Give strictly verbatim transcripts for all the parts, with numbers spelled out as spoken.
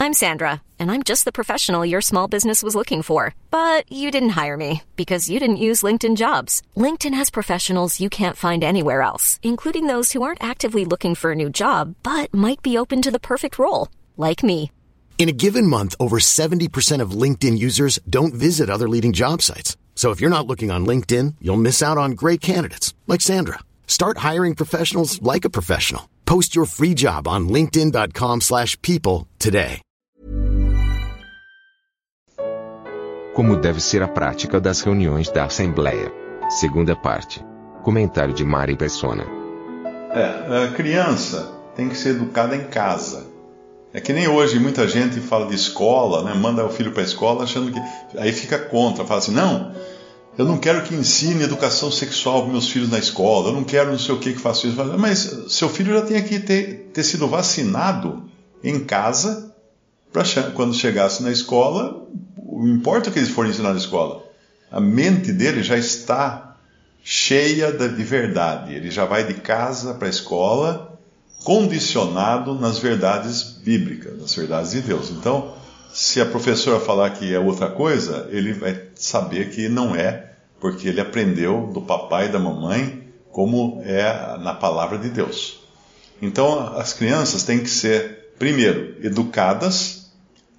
I'm Sandra, and I'm just the professional your small business was looking for. But you didn't hire me because you didn't use LinkedIn Jobs. LinkedIn has professionals you can't find anywhere else, including those who aren't actively looking for a new job, but might be open to the perfect role, like me. In a given month, over seventy percent of LinkedIn users don't visit other leading job sites. So if you're not looking on LinkedIn, you'll miss out on great candidates like Sandra. Start hiring professionals like a professional. Post your free job on linkedin dot com slash people today. Como deve ser a prática das reuniões da Assembleia. Segunda parte. Comentário de Mari Persona. É, a criança tem que ser educada em casa. É que nem hoje muita gente fala de escola, né? Manda o filho para a escola achando que... Aí fica contra, fala assim, não, eu não quero que ensine educação sexual para meus filhos na escola, eu não quero não sei o que que faça isso. Mas seu filho já tinha que ter, ter sido vacinado em casa, para quando chegasse na escola, não importa o que eles forem ensinar na escola, a mente dele já está cheia de verdade, ele já vai de casa para a escola condicionado nas verdades bíblicas, nas verdades de Deus. Então, se a professora falar que é outra coisa, ele vai saber que não é, porque ele aprendeu do papai e da mamãe como é na palavra de Deus. Então, as crianças têm que ser, primeiro, educadas,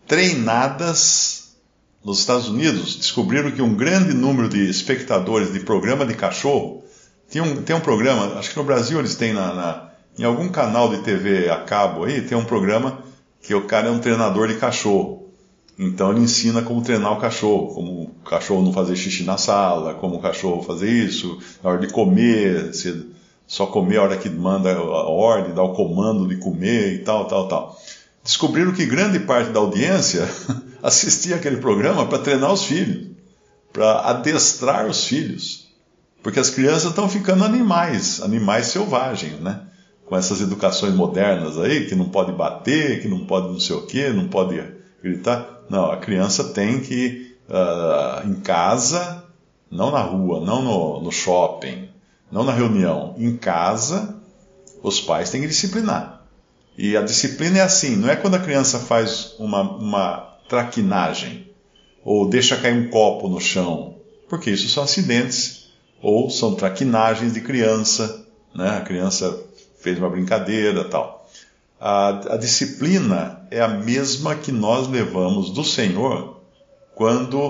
treinadas. Nos Estados Unidos, descobriram que um grande número de espectadores de programa de cachorro, tem um, tem um programa, acho que no Brasil eles têm na... na em algum canal de T V a cabo aí, tem um programa que o cara é um treinador de cachorro. Então ele ensina como treinar o cachorro, como o cachorro não fazer xixi na sala, como o cachorro fazer isso, na hora de comer, se só comer a hora que manda a ordem, dá o comando de comer e tal, tal, tal. Descobriram que grande parte da audiência assistia aquele programa para treinar os filhos, para adestrar os filhos. Porque as crianças estão ficando animais, animais selvagens, né? Com essas educações modernas aí, que não pode bater, que não pode não sei o quê, não pode gritar. Não, a criança tem que, uh, em casa, não na rua, não no, no shopping, não na reunião, em casa, os pais têm que disciplinar. E a disciplina é assim, não é quando a criança faz uma, uma traquinagem, ou deixa cair um copo no chão, porque isso são acidentes, ou são traquinagens de criança, né? A criança fez uma brincadeira e tal. A, a disciplina é a mesma que nós levamos do Senhor quando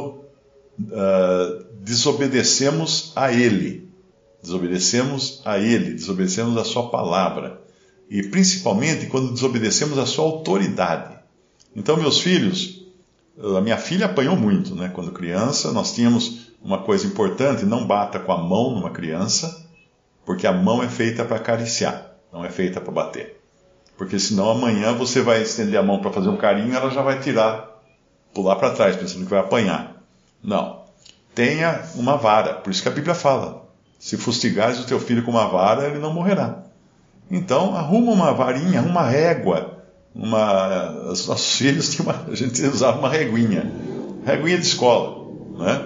uh, desobedecemos a Ele. Desobedecemos a Ele, desobedecemos a Sua palavra. E principalmente quando desobedecemos a Sua autoridade. Então, meus filhos, a minha filha apanhou muito, né? Quando criança, nós tínhamos uma coisa importante, não bata com a mão numa criança, porque a mão é feita para acariciar. Não é feita para bater. Porque senão amanhã você vai estender a mão para fazer um carinho e ela já vai tirar, pular para trás, pensando que vai apanhar. Não. Tenha uma vara. Por isso que a Bíblia fala. Se fustigares o teu filho com uma vara, ele não morrerá. Então, arruma uma varinha, uma régua. Uma... Os nossos filhos tinham uma... A gente usava uma reguinha. Reguinha de escola. Né?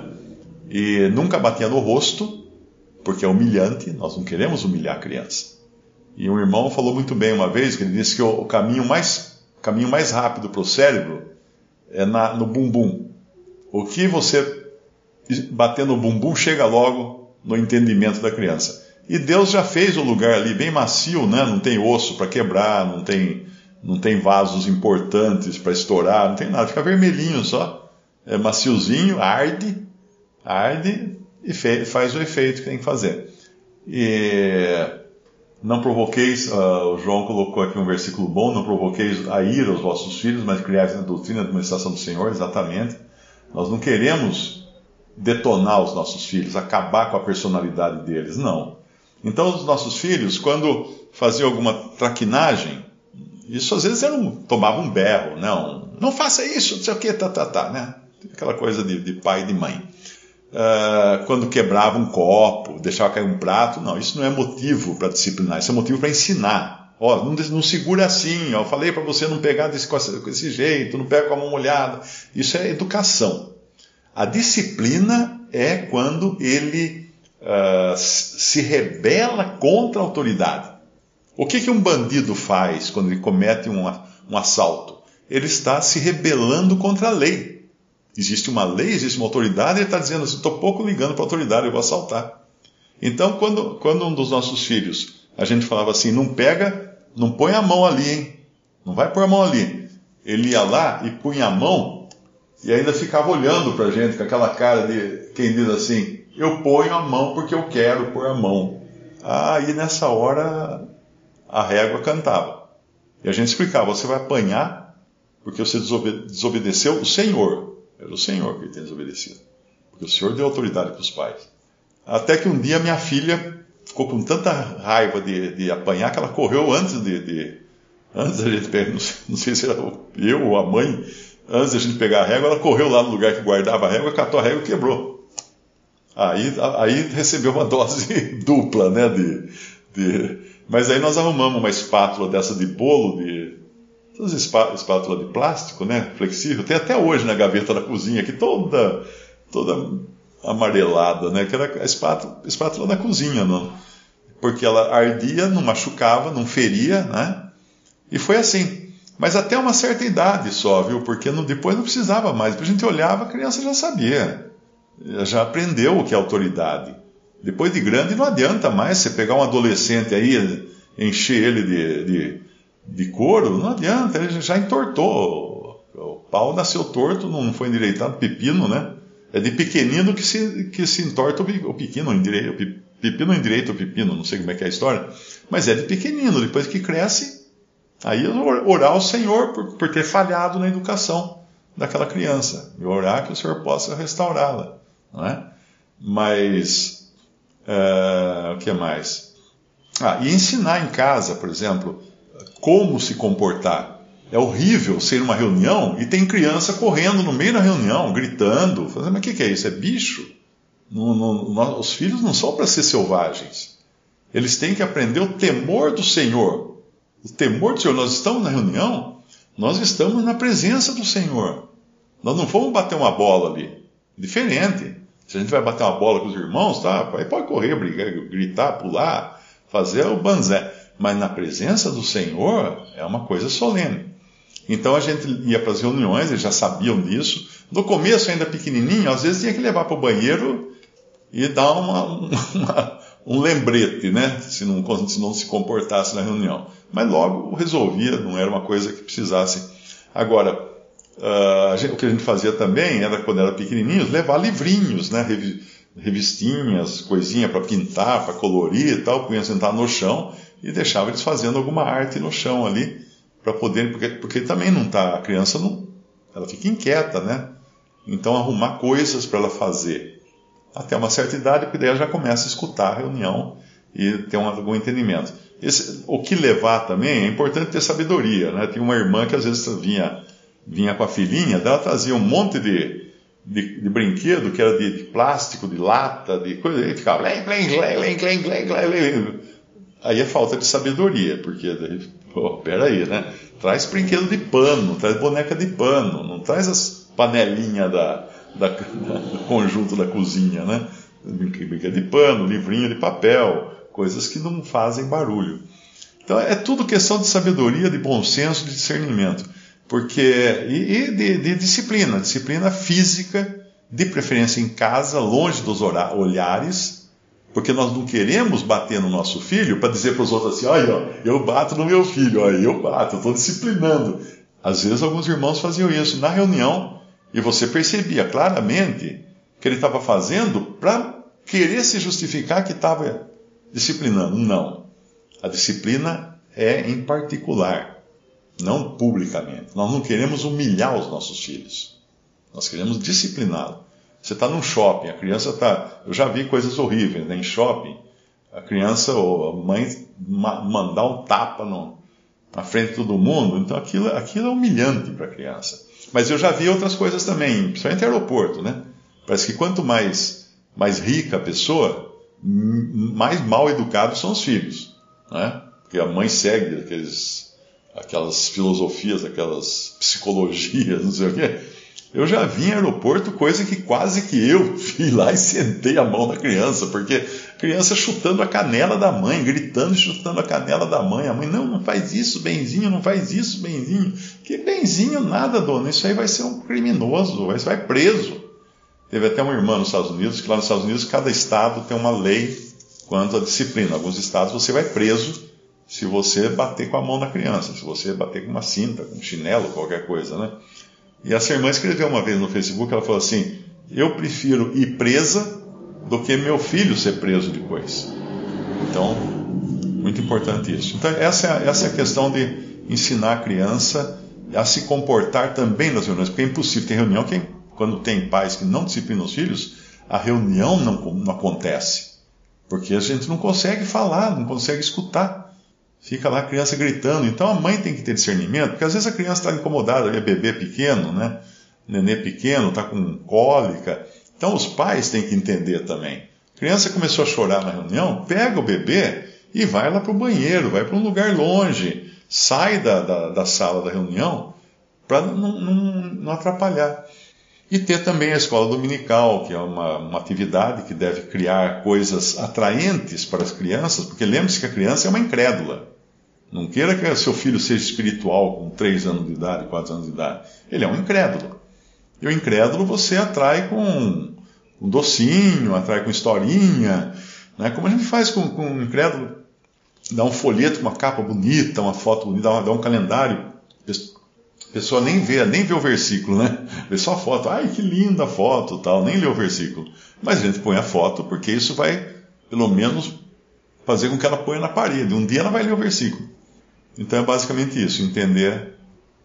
E nunca batia no rosto, porque é humilhante. Nós não queremos humilhar a criança. E um irmão falou muito bem uma vez, que ele disse que o, o caminho mais, caminho mais rápido para o cérebro é na, no bumbum. O que você bater no bumbum chega logo no entendimento da criança. E Deus já fez o lugar ali bem macio, né? Não tem osso para quebrar, não tem, não tem vasos importantes para estourar, não tem nada, fica vermelhinho só. É maciozinho, arde, arde e fe, faz o efeito que tem que fazer. E... Não provoqueis, uh, o João colocou aqui um versículo bom, não provoqueis a ira aos vossos filhos, mas criais na doutrina da administração do Senhor, exatamente. Nós não queremos detonar os nossos filhos, acabar com a personalidade deles, não. Então os nossos filhos, quando faziam alguma traquinagem, isso às vezes era um, tomava um berro, não, não faça isso, não sei o que, tá, tá, tá, né? Aquela coisa de, de pai e de mãe. Uh, quando quebrava um copo, deixava cair um prato, não, isso não é motivo para disciplinar, isso é motivo para ensinar. Ó, não, não segura assim, ó, eu falei para você não pegar desse, com esse jeito, não pega com a mão molhada. Isso é educação. A disciplina é quando ele uh, se rebela contra a autoridade. O que, que um bandido faz quando ele comete um, um assalto? ele está se rebelando contra a lei. Existe uma lei, existe uma autoridade, ele está dizendo assim, estou pouco ligando para a autoridade, eu vou assaltar. Então, quando, quando um dos nossos filhos, a gente falava assim, não pega, não põe a mão ali, hein? Não vai pôr a mão ali. Ele ia lá e punha a mão e ainda ficava olhando para a gente com aquela cara de quem diz assim, eu ponho a mão porque eu quero pôr a mão. Aí nessa hora a régua cantava. E a gente explicava, você vai apanhar porque você desobede- desobedeceu o Senhor. Era o Senhor que ele tinha desobedecido. Porque o Senhor deu autoridade para os pais. Até que um dia minha filha ficou com tanta raiva de, de apanhar que ela correu antes de... de antes da gente pegar, não sei se era eu ou a mãe, antes da gente pegar a régua, ela correu lá no lugar que guardava a régua, catou a régua e quebrou. Aí, aí recebeu uma dose dupla, né? De, de... Mas aí nós arrumamos uma espátula dessa de bolo, de... Essas espá, espátula de plástico, né? Flexível. Tem até hoje na gaveta da cozinha, aqui toda, toda amarelada, né? Que era a espátula, espátula da cozinha, não? Porque ela ardia, não machucava, não feria, né? E foi assim. Mas até uma certa idade só, viu? Porque não, depois não precisava mais. A gente olhava, a criança já sabia. Já aprendeu o que é autoridade. Depois de grande não adianta mais você pegar um adolescente aí, encher ele de, de, de couro, não adianta, ele já entortou. O pau nasceu torto, não foi endireitado, pepino, né? É de pequenino que se, que se entorta o pequeno, o pepino endireita o pepino, não sei como é que é a história, mas é de pequenino, depois que cresce, aí orar ao Senhor por, por ter falhado na educação daquela criança, e orar que o Senhor possa restaurá-la, não é? Mas, uh, o que mais? Ah, e ensinar em casa, por exemplo, como se comportar. É horrível ser uma reunião e tem criança correndo no meio da reunião, gritando, fazendo, mas o que, que é isso? É bicho? Não, não, os filhos não são para ser selvagens. Eles têm que aprender o temor do Senhor. O temor do Senhor. Nós estamos na reunião, nós estamos na presença do Senhor. Nós não vamos bater uma bola ali. Diferente. Se a gente vai bater uma bola com os irmãos, tá? Aí pode correr, brigar, gritar, pular, fazer o banzé. Mas na presença do Senhor é uma coisa solene. Então a gente ia para as reuniões, eles já sabiam disso. No começo, ainda pequenininho, às vezes tinha que levar para o banheiro e dar uma, uma, um lembrete, né? Se não, se não se comportasse na reunião. Mas logo resolvia, não era uma coisa que precisasse. Agora, uh, a gente, o que a gente fazia também, era quando era pequenininhos, levar livrinhos, né? Revistinhas, coisinha para pintar, para colorir e tal, punha sentar no chão e deixava eles fazendo alguma arte no chão ali, para poder, porque, porque também não tá, a criança não, ela fica inquieta, né? Então arrumar coisas para ela fazer até uma certa idade, porque daí ela já começa a escutar a reunião e ter um, algum entendimento. Esse, o que levar também é importante ter sabedoria, né? Tinha uma irmã que às vezes vinha, vinha com a filhinha, ela trazia um monte de, de, de brinquedo que era de, de plástico, de lata, de coisa, e ficava lém, lém, lém, lém, lém, lém, lém, lém. Aí é falta de sabedoria, porque daí, pô, peraí, né? Traz brinquedo de pano, traz boneca de pano, não traz as panelinhas da, da, da, do conjunto da cozinha, né? Brinquedo de pano, livrinho de papel, coisas que não fazem barulho. Então é tudo questão de sabedoria, de bom senso, de discernimento. Porque, e, e de, de disciplina, disciplina física, de preferência em casa, longe dos olhares. Porque nós não queremos bater no nosso filho para dizer para os outros assim, olha, eu bato no meu filho, olha, eu bato, eu estou disciplinando. Às vezes alguns irmãos faziam isso na reunião e você percebia claramente que ele estava fazendo para querer se justificar que estava disciplinando. Não. A disciplina é em particular, não publicamente. Nós não queremos humilhar os nossos filhos. Nós queremos discipliná-los. Você está num shopping, a criança está... Eu já vi coisas horríveis, né? Em shopping, a criança ou a mãe ma- mandar um tapa no, na frente de todo mundo. Então aquilo, aquilo é humilhante para a criança. Mas eu já vi outras coisas também, principalmente no aeroporto, né? Parece que quanto mais, mais rica a pessoa, mais mal educados são os filhos, né? Porque a mãe segue aqueles, aquelas filosofias, aquelas psicologias, não sei o quê. Eu já vi em aeroporto coisa que quase que eu fui lá e sentei a mão na criança, porque Criança chutando a canela da mãe, gritando e chutando a canela da mãe. A mãe, não, não faz isso, benzinho, não faz isso, benzinho. Que benzinho nada, dona, isso aí vai ser um criminoso, vai, vai preso. Teve até uma irmã nos Estados Unidos, que lá nos Estados Unidos cada estado tem uma lei quanto à disciplina. Em alguns estados você vai preso se você bater com a mão na criança, se você bater com uma cinta, com um chinelo, qualquer coisa, né? E essa irmã escreveu uma vez no Facebook, ela falou assim, eu prefiro ir presa do que meu filho ser preso depois. Então, muito importante isso. Então, essa é, essa é a questão de ensinar a criança a se comportar também nas reuniões, porque é impossível ter reunião, quem, quando tem pais que não disciplinam os filhos, a reunião não, não acontece, porque a gente não consegue falar, não consegue escutar. Fica lá a criança gritando. Então a mãe tem que ter discernimento, porque às vezes a criança está incomodada, é bebê pequeno, né? Nenê pequeno, está com cólica. Então os pais têm que entender também. A criança começou a chorar na reunião, pega o bebê e vai lá para o banheiro, vai para um lugar longe, sai da, da, da sala da reunião para não, não, não atrapalhar. E ter também a escola dominical, que é uma, uma atividade que deve criar coisas atraentes para as crianças, porque lembre-se que a criança é uma incrédula. Não queira que seu filho seja espiritual com três anos de idade, quatro anos de idade. Ele é um incrédulo. E o incrédulo você atrai com um docinho, atrai com historinha, né? Como a gente faz com, com um incrédulo, dá um folheto com uma capa bonita, uma foto bonita, dá, uma, dá um calendário. A pessoa nem vê, nem vê o versículo, né? Vê só a foto. Ai, que linda a foto, tal, nem lê o versículo. Mas a gente põe a foto porque isso vai, pelo menos, fazer com que ela ponha na parede. Um dia ela vai ler o versículo. Então é basicamente isso, entender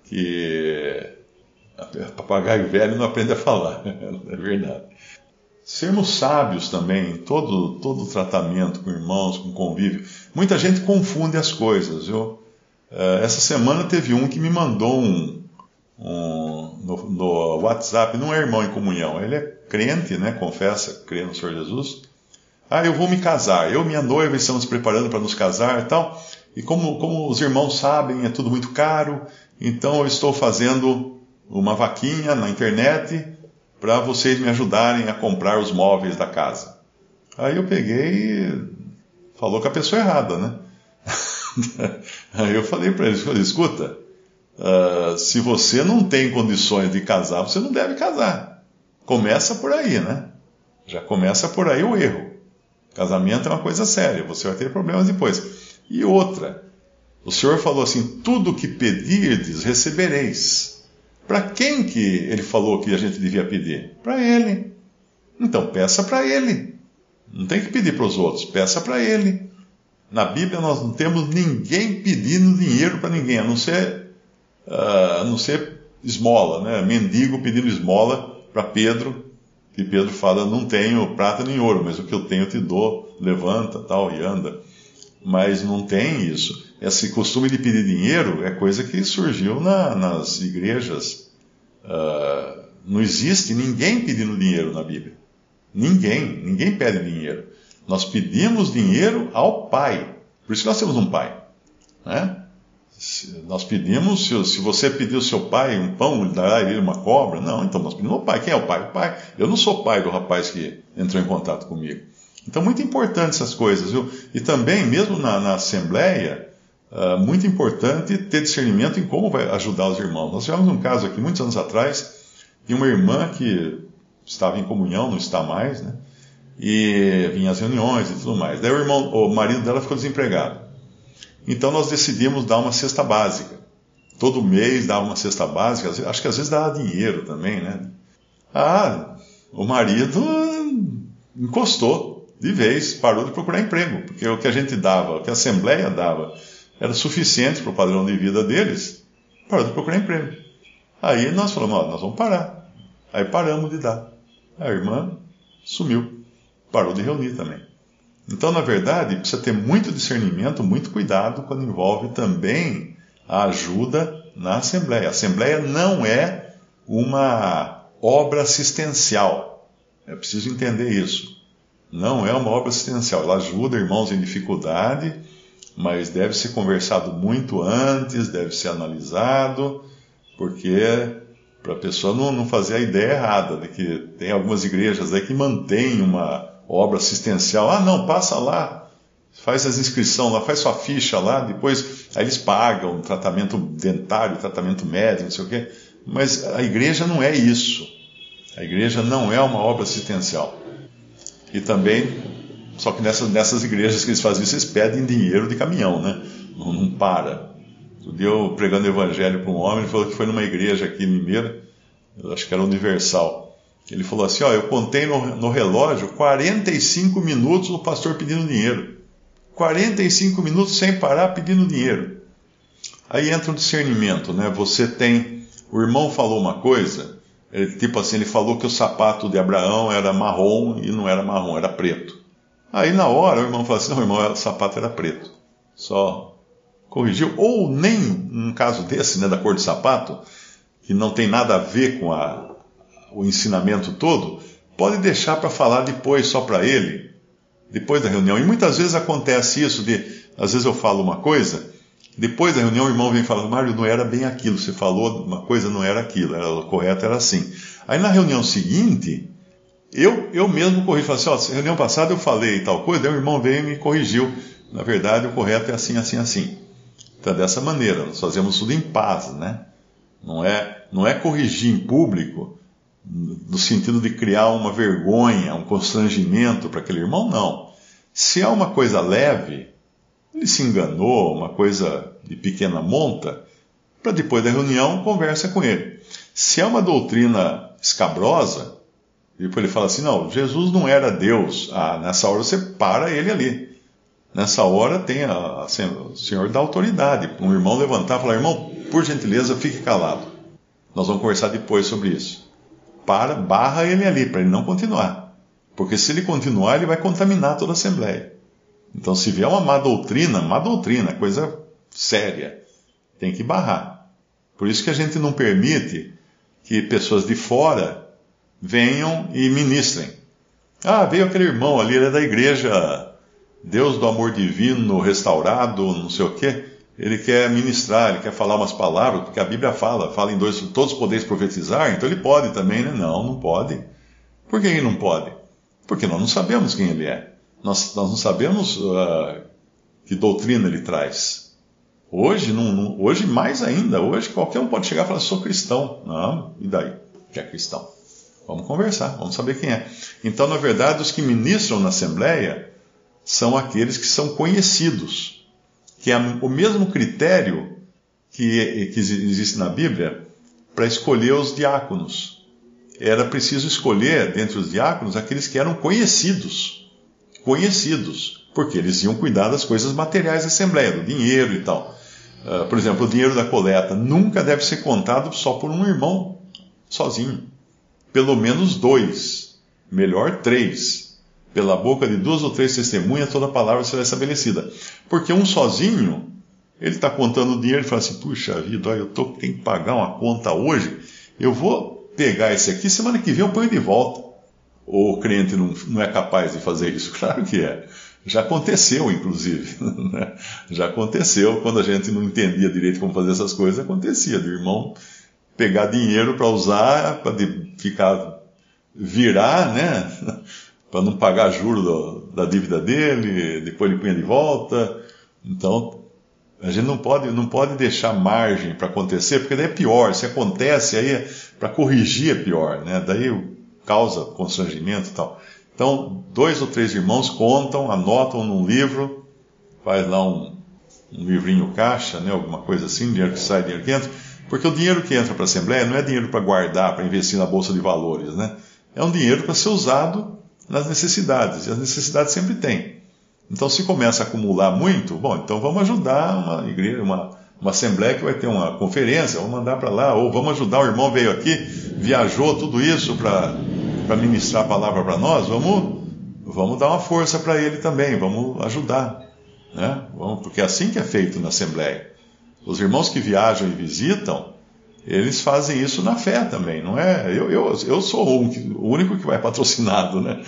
que papagaio velho não aprende a falar. É verdade. Sermos sábios também em todo, todo o tratamento com irmãos, com convívio. Muita gente confunde as coisas, viu? Essa semana teve um que me mandou um, um no, no WhatsApp, não é irmão em comunhão, ele é crente, né? Confessa, crê no Senhor Jesus. Ah, eu vou me casar, eu e minha noiva estamos preparando para nos casar e tal. E como, como os irmãos sabem, é tudo muito caro, então eu estou fazendo uma vaquinha na internet para vocês me ajudarem a comprar os móveis da casa. Aí eu peguei e falou com a pessoa errada, né? Aí eu falei para ele, falei, escuta, uh, se você não tem condições de casar, você não deve casar. Começa por aí, né? Já começa por aí o erro. Casamento é uma coisa séria, você vai ter problemas depois. E outra, o Senhor falou assim, tudo que pedirdes, recebereis. Para quem que ele falou que a gente devia pedir? Para ele. Então peça para ele. Não tem que pedir para os outros, peça para ele. Na Bíblia nós não temos ninguém pedindo dinheiro para ninguém, a não ser, uh, a não ser esmola, né? Mendigo pedindo esmola para Pedro, que Pedro fala, não tenho prata nem ouro, mas o que eu tenho eu te dou, levanta, tal, e anda. Mas não tem isso. Esse costume de pedir dinheiro é coisa que surgiu na, nas igrejas. Uh, não existe ninguém pedindo dinheiro na Bíblia. Ninguém, ninguém pede dinheiro. Nós pedimos dinheiro ao Pai. Por isso que nós temos um Pai. Né? Se nós pedimos, se, se você pedir ao seu pai um pão, ele dará a ele uma cobra. Não, então nós pedimos ao Pai. Quem é o Pai? O Pai. Eu não sou pai do rapaz que entrou em contato comigo. Então, muito importante essas coisas, viu? E também, mesmo na, na Assembleia, uh, muito importante ter discernimento em como vai ajudar os irmãos. Nós tivemos um caso aqui, muitos anos atrás, de uma irmã que estava em comunhão, não está mais, né? E vinha às reuniões e tudo mais. Daí o, irmão, o marido dela ficou desempregado. Então nós decidimos dar uma cesta básica. Todo mês dava uma cesta básica, acho que às vezes dava dinheiro também, né? Ah, o marido encostou de vez, parou de procurar emprego, porque o que a gente dava, o que a Assembleia dava, era suficiente para o padrão de vida deles, parou de procurar emprego. Aí nós falamos, ó, nós vamos parar. Aí paramos de dar. A irmã sumiu. Parou de reunir também. Então, na verdade, precisa ter muito discernimento, muito cuidado quando envolve também a ajuda na Assembleia. A Assembleia não é uma obra assistencial. É preciso entender isso. Não é uma obra assistencial. Ela ajuda irmãos em dificuldade, mas deve ser conversado muito antes, deve ser analisado, porque para a pessoa não, não fazer a ideia errada de que tem algumas igrejas aí que mantêm uma obra assistencial. Ah, não, passa lá, faz as inscrições lá, faz sua ficha lá, depois aí eles pagam tratamento dentário, tratamento médico, não sei o quê. Mas a igreja não é isso. A igreja não é uma obra assistencial. E também, só que nessas, nessas igrejas que eles fazem isso, eles pedem dinheiro de caminhão, né? Não, não para. Um dia eu pregando o evangelho para um homem, ele falou que foi numa igreja aqui em Limeira, eu acho que era Universal. Ele falou assim, ó, eu contei no, no relógio quarenta e cinco minutos o pastor pedindo dinheiro. quarenta e cinco minutos sem parar pedindo dinheiro. Aí entra o discernimento, né? Você tem... O irmão falou uma coisa, ele, tipo assim, ele falou que o sapato de Abraão era marrom e não era marrom, era preto. Aí na hora o irmão falou assim, não, irmão, o sapato era preto. Só corrigiu. Ou nem, num caso desse, né, da cor de sapato, que não tem nada a ver com a, o ensinamento todo, pode deixar para falar depois só para ele, depois da reunião. E muitas vezes acontece isso, de, às vezes eu falo uma coisa, depois da reunião o irmão vem falando, Mário, não era bem aquilo, você falou uma coisa, não era aquilo, era, o correto era assim. Aí na reunião seguinte, eu, eu mesmo corrijo, falo assim, ó, oh, reunião passada eu falei tal coisa, daí o irmão veio e me corrigiu, na verdade o correto é assim, assim, assim. Então dessa maneira, nós fazemos tudo em paz, né? Não é, não é corrigir em público, no sentido de criar uma vergonha, um constrangimento para aquele irmão, não. Se é uma coisa leve, ele se enganou, uma coisa de pequena monta, para depois da reunião, conversa com ele. Se é uma doutrina escabrosa, depois ele fala assim, não, Jesus não era Deus. Ah, nessa hora você para ele ali. Nessa hora tem a, a, o senhor da autoridade. Um irmão levantar e falar, irmão, por gentileza, fique calado. Nós vamos conversar depois sobre isso. Para, barra ele ali, para ele não continuar. Porque se ele continuar, ele vai contaminar toda a Assembleia. Então, se vier uma má doutrina, má doutrina, coisa séria, tem que barrar. Por isso que a gente não permite que pessoas de fora venham e ministrem. Ah, veio aquele irmão ali, ele é da igreja Deus do Amor Divino Restaurado, não sei o quê. Ele quer ministrar, ele quer falar umas palavras, porque a Bíblia fala, fala em dois, todos podeis profetizar, então ele pode também, né? Não, não pode. Por que ele não pode? Porque nós não sabemos quem ele é. Nós, nós não sabemos uh, que doutrina ele traz. Hoje, não, não, hoje mais ainda, hoje qualquer um pode chegar e falar, sou cristão. Não, e daí? Que é cristão? Vamos conversar, vamos saber quem é. Então, na verdade, os que ministram na Assembleia são aqueles que são conhecidos, que é o mesmo critério que, que existe na Bíblia para escolher os diáconos. Era preciso escolher, dentre os diáconos, aqueles que eram conhecidos. Conhecidos, porque eles iam cuidar das coisas materiais da Assembleia, do dinheiro e tal. Uh, por exemplo, o dinheiro da coleta nunca deve ser contado só por um irmão sozinho. Pelo menos dois, melhor três. Pela boca de duas ou três testemunhas, toda palavra será estabelecida. Porque um sozinho, ele está contando o dinheiro e fala assim, puxa vida, eu tô, tenho que pagar uma conta hoje, eu vou pegar esse aqui, semana que vem eu ponho de volta. Ou o crente não, não é capaz de fazer isso? Claro que é. Já aconteceu, inclusive. Né? Já aconteceu, quando a gente não entendia direito como fazer essas coisas, acontecia. Do irmão pegar dinheiro para usar, para ficar, virar, né? Para não pagar juros do, da dívida dele, depois ele punha de volta. Então, a gente não pode, não pode deixar margem para acontecer, porque daí é pior. Se acontece, aí para corrigir é pior, né? Daí causa constrangimento e tal. Então, dois ou três irmãos contam, anotam num livro, faz lá um, um livrinho caixa, né, alguma coisa assim, dinheiro que sai, dinheiro que entra, porque o dinheiro que entra para a Assembleia não é dinheiro para guardar, para investir na Bolsa de Valores, né? É um dinheiro para ser usado nas necessidades, e as necessidades sempre tem. Então, se começa a acumular muito, bom, então vamos ajudar uma igreja, uma, uma Assembleia que vai ter uma conferência, vamos mandar para lá, ou vamos ajudar, o irmão veio aqui, viajou tudo isso para... para ministrar a palavra para nós, vamos, vamos dar uma força para ele também, vamos ajudar, né? Vamos, porque é assim que é feito na Assembleia. Os irmãos que viajam e visitam, eles fazem isso na fé também, não é? Eu, eu, eu sou o, o único que vai patrocinado, né?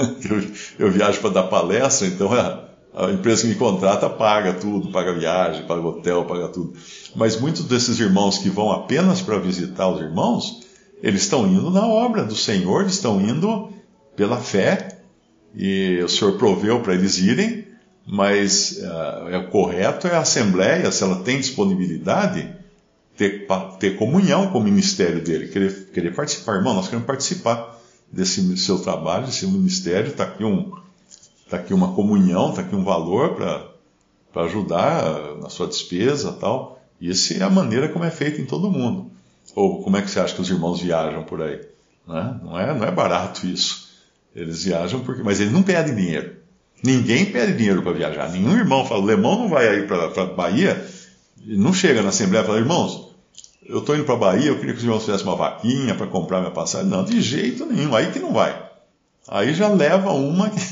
Eu, eu viajo para dar palestra, então a, a empresa que me contrata paga tudo, paga viagem, paga hotel, paga tudo. Mas muitos desses irmãos que vão apenas para visitar os irmãos, eles estão indo na obra do Senhor, eles estão indo pela fé, e o Senhor proveu para eles irem, mas uh, é, o correto é a Assembleia, se ela tem disponibilidade, ter, ter comunhão com o ministério dele, querer, querer participar. Irmão, nós queremos participar desse seu trabalho, desse ministério, está aqui, um, tá aqui uma comunhão, está aqui um valor para ajudar na sua despesa e tal. E essa é a maneira como é feito em todo mundo. Ou como é que você acha que os irmãos viajam por aí? Né? Não é, não é barato isso. Eles viajam porque... Mas eles não pedem dinheiro. Ninguém pede dinheiro para viajar. Nenhum irmão fala, o Lemão não vai aí para a Bahia, e não chega na Assembleia e fala, irmãos, eu estou indo para a Bahia, eu queria que os irmãos fizessem uma vaquinha para comprar minha passagem. Não, de jeito nenhum. Aí que não vai. Aí já leva uma que,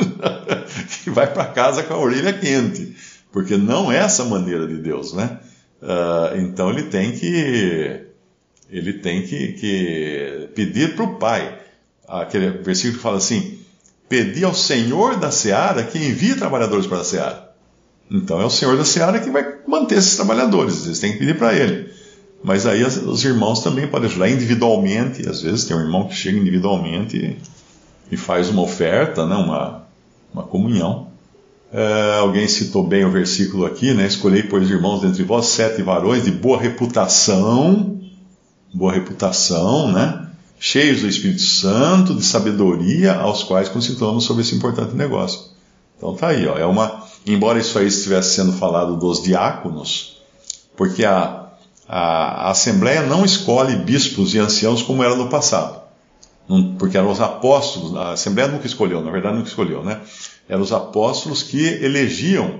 que vai para casa com a orelha quente. Porque não é essa maneira de Deus, né? Uh, então ele tem que ele tem que, que pedir para o Pai. Aquele versículo que fala assim, pedir ao Senhor da Seara que envie trabalhadores para a Seara. Então é o Senhor da Seara que vai manter esses trabalhadores, eles têm que pedir para ele. Mas aí os irmãos também podem ajudar individualmente. Às vezes tem um irmão que chega individualmente e, e faz uma oferta, né, uma, uma comunhão. É, alguém citou bem o versículo aqui, né? Escolhei, pois, irmãos, dentre vós sete varões de boa reputação, boa reputação, né? Cheios do Espírito Santo, de sabedoria, aos quais consultamos sobre esse importante negócio. Então tá aí, ó, é uma, embora isso aí estivesse sendo falado dos diáconos, porque a, a, a Assembleia não escolhe bispos e anciãos como era no passado, não, porque eram os apóstolos, a Assembleia nunca escolheu, na verdade nunca escolheu, né? Eram os apóstolos que elegiam,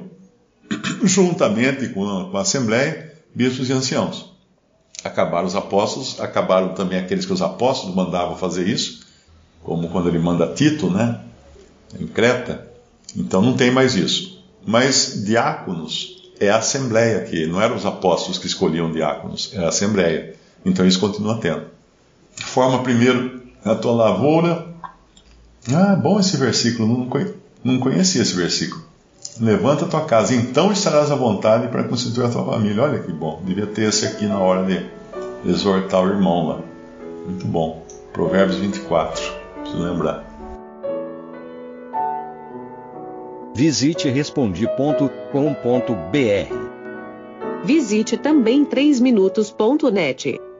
juntamente com a, com a Assembleia, bispos e anciãos. Acabaram os apóstolos, acabaram também aqueles que os apóstolos mandavam fazer isso, como quando ele manda Tito, né, em Creta. Então não tem mais isso. Mas diáconos é a Assembleia, que não eram os apóstolos que escolhiam diáconos, é a Assembleia. Então isso continua tendo. Forma primeiro a tua lavoura. Ah, bom esse versículo, não conheço. Não conhecia esse versículo. Levanta a tua casa, então estarás à vontade para constituir a tua família. Olha que bom. Devia ter esse aqui na hora de exortar o irmão lá. Muito bom. Provérbios vinte e quatro. Preciso lembrar. Visite respondi ponto com ponto br. Visite também três minutos ponto net.